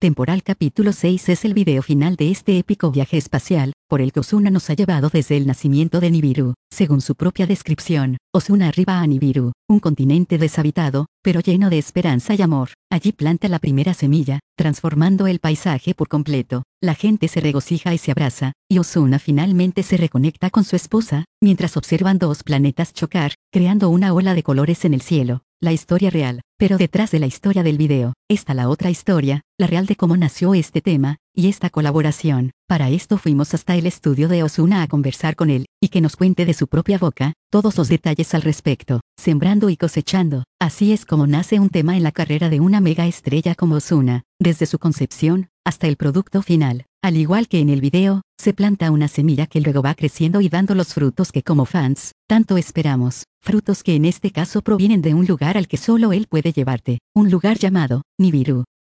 temporal capítulo 6 es el video final de este épico viaje espacial, por el que Ozuna nos ha llevado desde el nacimiento de Nibiru. Según su propia descripción, Ozuna arriba a Nibiru, un continente deshabitado, pero lleno de esperanza y amor. Allí planta la primera semilla, transformando el paisaje por completo. La gente se regocija y se abraza, y Ozuna finalmente se reconecta con su esposa, mientras observan dos planetas chocar, creando una ola de colores en el cielo. La historia real, pero detrás de la historia del video, está la otra historia, la real de cómo nació este tema, y esta colaboración. Para esto fuimos hasta el estudio de Ozuna a conversar con él, y que nos cuente de su propia boca, todos los detalles al respecto. Sembrando y cosechando, así es como nace un tema en la carrera de una mega estrella como Ozuna, desde su concepción, hasta el producto final. Al igual que en el video, se planta una semilla que luego va creciendo y dando los frutos que como fans, tanto esperamos. Frutos que en este caso provienen de un lugar al que solo él puede llevarte, un lugar llamado Nibiru.